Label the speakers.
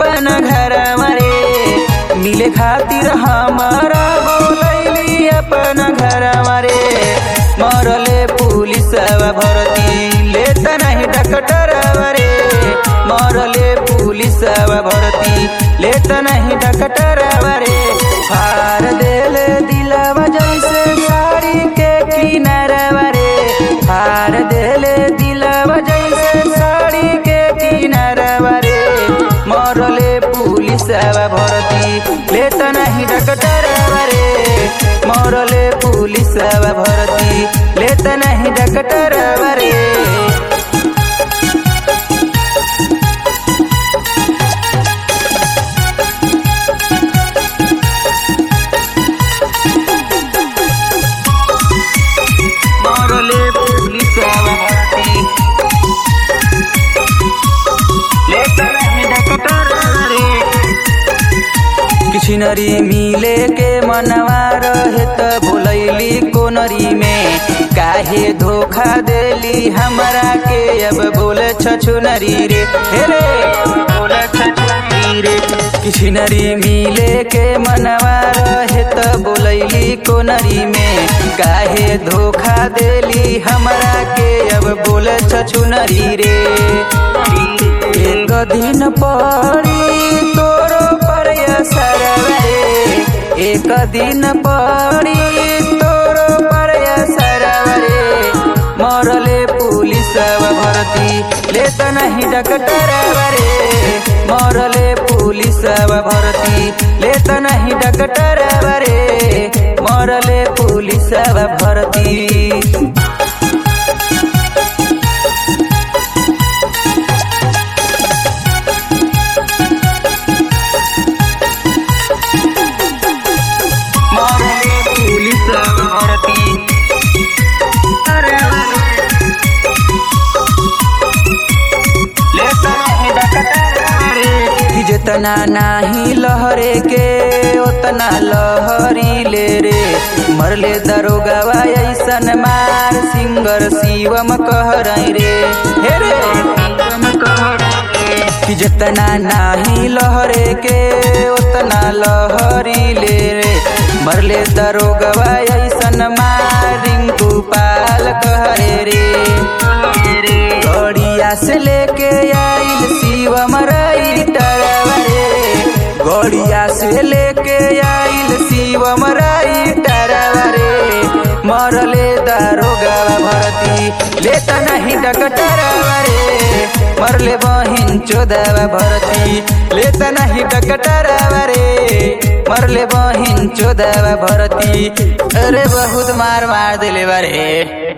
Speaker 1: अपन घर मरे मिले खातिर हमारा बोलैली अपन घर मरे मरले पुलिस भर्ती लेत नहीं डॉक्टर रे मरले पुलिस भर्ती लेत नहीं डॉक्टर रे फार देले दिलवा जैसे साड़ी के किनारवा रे फार देले दिलवा जैसे साड़ी के किनारवा रे मरले पुलिस भर्ती लेत नहीं डॉक्टर रे मरले पुलिस भर्ती लेत नहीं डॉक्टर रे मरले पुलिस भर्ती लेत नहीं डॉक्टर रे किसी नरी मिले के मनवा रहे त बोलैली कोनरी में काहे धोखा देली हमरा के अब बोले छछुनरी रे हे रे बोले छछुनरी रे किसी नरी मिले के मनवा रहे त बोलैली कोनरी में काहे धोखा देली हमरा के अब बोले छछुनरी रे एक दिन पड़ी तोरो पर असर रे एक दिन पड़ी तोरो पर असर रे मरले पुलिस भर्ती लेत नहीं डॉक्टर रे मरले पुलिस भर्ती लेत नहीं डॉक्टर रे मरले पुलिस भर्ती जितना नाही लहरे के उतना लहरी ले रे मरले दरोगा ऐसन मार सिंगर शिवम कह रही रे हे रे शिवम कह कि जितना नाही लहरे के उतना लहरी ले रे मरले दरोगा ऐसन मार रिंकू पाल कह रे गड़िया से लेके आइल शिवम गड़िया से लेके आइल शिवम रे मरले दरोगा भर्ती लेत नहीं डॉक्टर रे मरले बहिन चोदवा भर्ती लेत नहीं डॉक्टर रे मरले बहिन चोदवा भर्ती अरे बहुत मार दिले बारे।